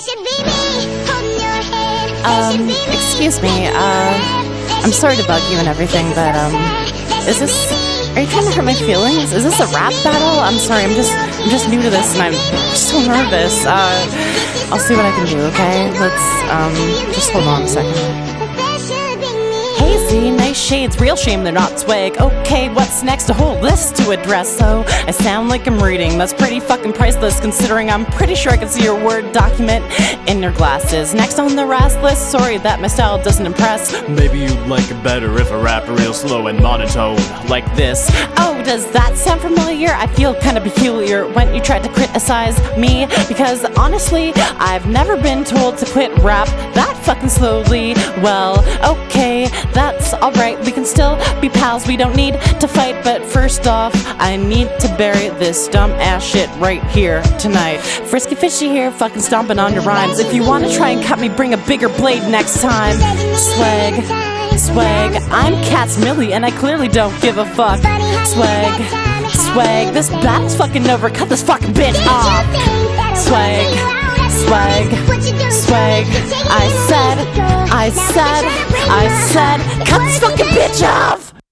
Excuse me, I'm sorry to bug you and everything, but, are you trying to hurt my feelings? Is this a rap battle? I'm sorry, I'm just new to this and I'm just so nervous. I'll see what I can do, okay? Let's, just hold on a second. Hazy, nice shades, real shame they're not swag. Okay, what's next? A whole list to address. So I sound like I'm reading. That's pretty fucking priceless, considering I'm pretty sure I can see your Word document in your glasses. Next on the RAS list, sorry that my style doesn't impress. Maybe you'd like it better if I rap real slow and monotone, like this. Oh, does that sound familiar? I feel kinda peculiar when you tried to criticize me, because honestly, I've never been told to quit rap that fucking slowly. Well, okay, that's alright, we can still be pals, we don't need to fight. But first off, I need to bury this dumb ass shit right here tonight. Frisky Fishy here, fucking stomping on your rhymes. If you wanna try and cut me, bring a bigger blade next time. Swag, I'm Cats Millie and I clearly don't give a fuck. Swag, this battle's fucking over, cut this fucking bitch off. Swag, I said, cut this fucking bitch off!